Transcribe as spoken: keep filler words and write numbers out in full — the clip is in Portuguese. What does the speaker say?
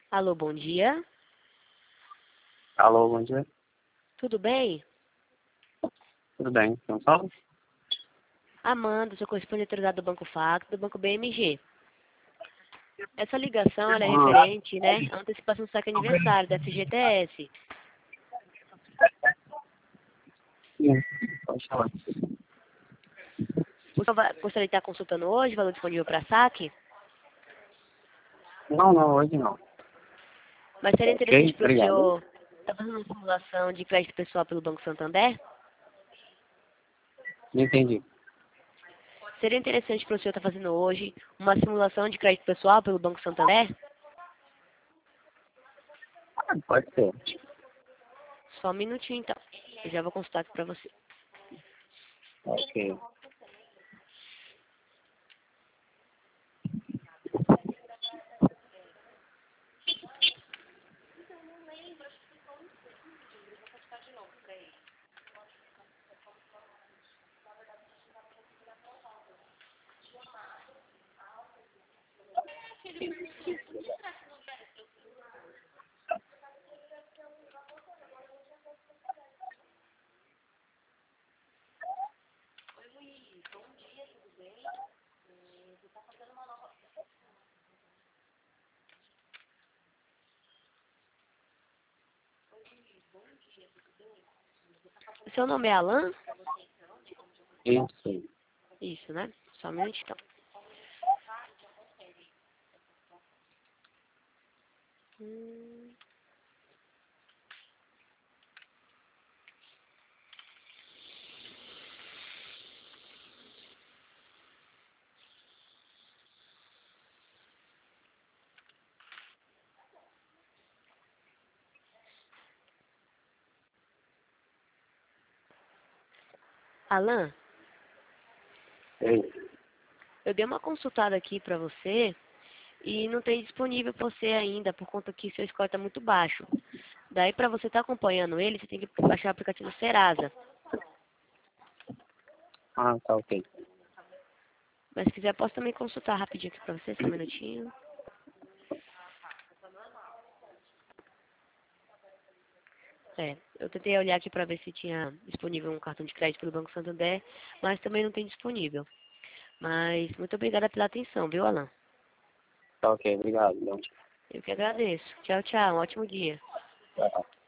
Alô, bom dia. Alô, bom dia. Tudo bem? Tudo bem? Não fala? Amanda, sou correspondente autorizada do Banco Facto, do Banco B M G. Essa ligação ela é Ah, referente, né, à antecipação do saque aniversário da F G T S. sim. Pode falar. O senhor vai, gostaria de estar consultando hoje, valor disponível para saque? Não, não, hoje não. Mas seria interessante Ok? para o Obrigado. senhor estar fazendo uma simulação de crédito pessoal pelo Banco Santander? Não entendi. Seria interessante para o senhor estar fazendo hoje uma simulação de crédito pessoal pelo Banco Santander? Ah, pode ser. Só um minutinho, então. Eu já vou consultar aqui para você. Ok. O seu nome é Alan? Isso. Isso, né? Só um minutinho, então. Hum. Alan, Ei. eu dei uma consultada aqui para você e não tem disponível para você ainda, por conta que seu score está muito baixo. Daí, para você estar acompanhando ele, você tem que baixar o aplicativo Serasa. Ah, tá ok. Mas se quiser, posso também consultar rapidinho aqui para você, só um minutinho. É, eu tentei olhar aqui para ver se tinha disponível um cartão de crédito pelo Banco Santander, mas também não tem disponível. Mas muito obrigada pela atenção, viu, Alan? Tá ok, obrigado. Bom dia. Eu que agradeço. Tchau, tchau. Um ótimo dia. Tchau.